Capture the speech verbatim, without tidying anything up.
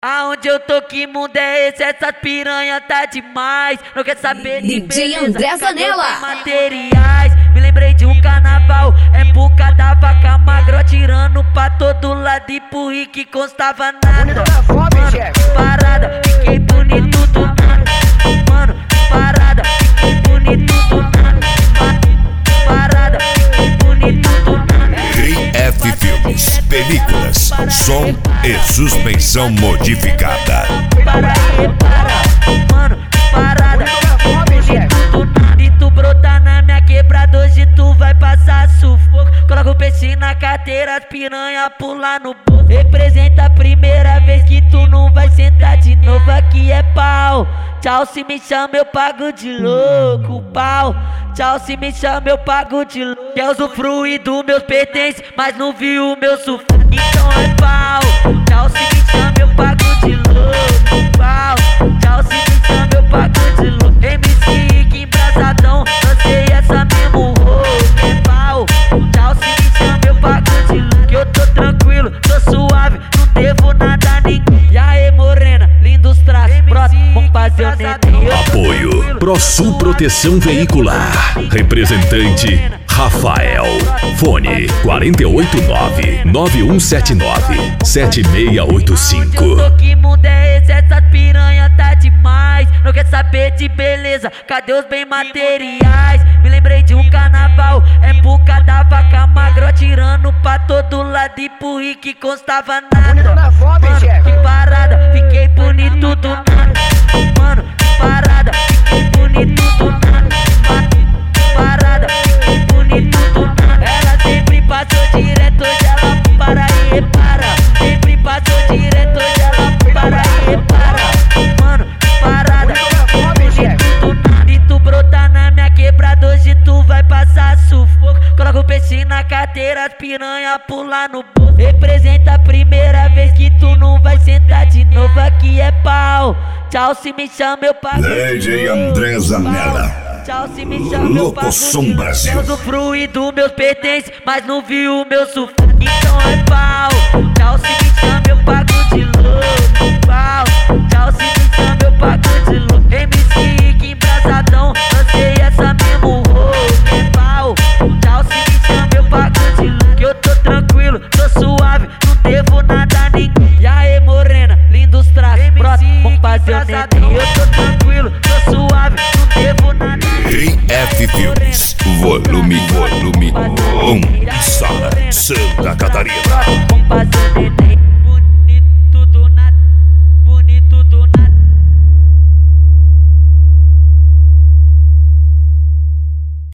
Aonde eu tô, que mundo é esse? Essa piranha tá demais. Não quer saber de D J beleza, André Zanella. materiais. Me lembrei de um carnaval, época da vaca magra, tirando pra todo lado e pro Rick constava nada. Mano, parada, fiquei bonito do nada. Mano, parada, fiquei bonito do nada. Parada, fiquei bonito do nada. Green F Filmes, películas, som e suspensão modificada. Para aí, para, mano, parada, bonito do nada. E tu brotar na minha quebrada, hoje tu vai passar sufoco. Coloca o peixe na carteira, as piranha pular no bolso. Representa a primeira vez que tu não vai sentar de novo, aqui é pau. Tchau, se me chama eu pago de louco, pau. Tchau, se me chama eu pago de louco. Quer usufruir dos meus pertences, mas não viu o meu sufoco, então é pau. Tchau, se me chama eu pago de louco, pau. Tchau, se me chama eu pago de louco. M C Rick embrasadão, lancei essa mesmo rouco, é pau. Tchau, se me chama eu pago de louco. Que eu tô tranquilo, tô suave, não devo nada a ninguém. E aí, morena, lindos traços, brota, vamos fazer o neném. Apoio ProSul Proteção Veicular. Representante Rafael. Fone quatro oito nove, nove um sete nove, sete seis oito cinco. Que mundo é esse? Essa piranha tá demais. Não quer saber de beleza, cadê os bem materiais? Me lembrei de um carnaval, época da vaca magra, tirando pra todo lado e pro Rick constava nada. Mano, que parada, fiquei bonito do nada. Mano, parada, fiquei bonito do nada. Parada, fiquei bonito do nada. Ela sempre passou direto, hoje ela para e repara. Sempre passou direto, hoje ela para e repara. Mano, parada, fiquei bonito do nada. E tu brotar na minha quebrada, hoje tu vai passar sufoco. Coloca o peixe na carteira, as piranha pular no bolso. Representa a primeira vez que tu não vai sentar de novo, aqui é pau. Tchau, se me chama eu pago. D J André Zanella. Tchau, se me chama eu pago. Locosom Brasil. Eu usufruí dos meus pertences, mas não viu o meu sufoco, então é pau. Tchau, se me chama eu pago de louco, pau. Tchau, se me chama eu pago de louco. M C Rick embrasadão, lancei essa mesmo rouco, é pau. Tchau, se me chama eu pago de louco. Que eu tô tranquilo, tô suave, não devo nada a ninguém. E aí, morena, lindos traços, brota, vamos fazer o neném. Eu tô tranquilo, tô suave, não devo nada a ninguém. Green F Filmes, volume, volume um, Sala, Santa Catarina. Vamos fazer o neném.